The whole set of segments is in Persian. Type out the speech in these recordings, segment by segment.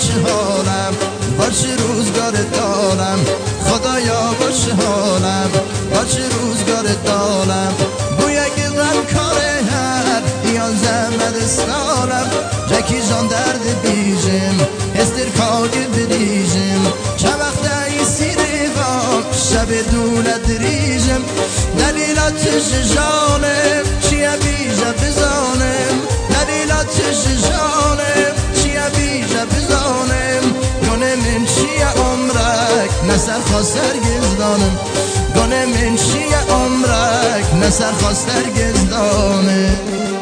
چه حالم، با چه روزگار دارم، خدایا با چه حالم، با چه روزگار دارم. بویا گردم کاره هر دیان زمد سالم، جکی جان درد بیجم استر کاگی دریجم، چه وقت ایسی ریوام شب دولت ریجم. دلیلاتش جانم چیه بیجه بزانم، دلیلاتش جانم چیه بیجه بزانم. گونه من چیه عمرک نسر خواستر گزدانم، گونه من چیه عمرک نسر خواستر گزدانم.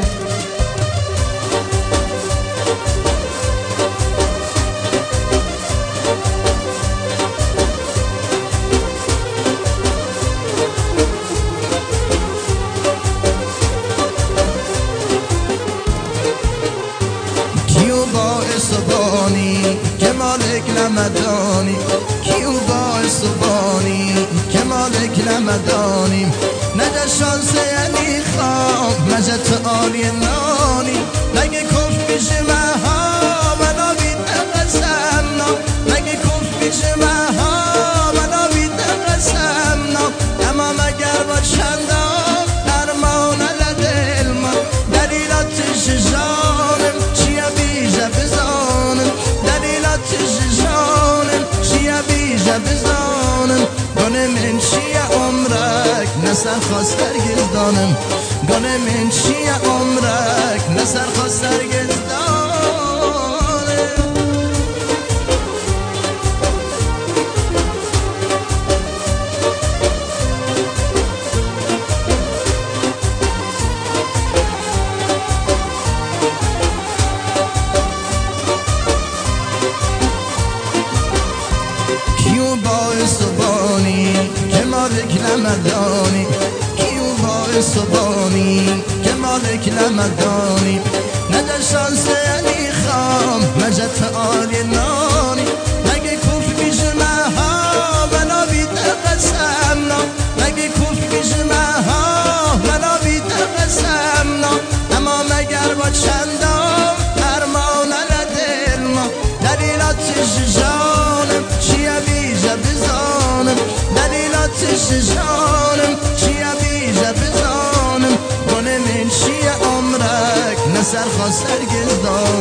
کیو باعث بانی که مالک نمدانی، کیو باعث بانی که مالک نمدانی. نجا شانس علی خواه مجد عالی نانی، نگه کف میشه مها ولا بیده قسمنا، نگه کف میشه مها ولا بیده قسمنا. اما مگر با چندان ارمان لدل ما، دلیلاتش جانم چیه بیجه بزانم، دلیلاتش جانم چیه بیجه بزانم. گونه من چیه عمرک نسر خواستر گزدانم، گونه من چیه عمرک نسر خواستر گزدانم. کیو باعث بانی که مالک نمدانی، کیو باعث بانی که مالک نمدانی. نده شانس علی خام مجد عالی نانی، نگه کف میشه مها ولا بیده قسمنا، نگه کف میشه مها ولا بیده قسمنا. اما مگر با چندان ارمان لدل ما، دلیلاتش جانم چیه بیجه بزانم، دلیلاتش جانم چیه بیجه بزانم. گونه من چیه عمرک نسر خواستر گزدانم.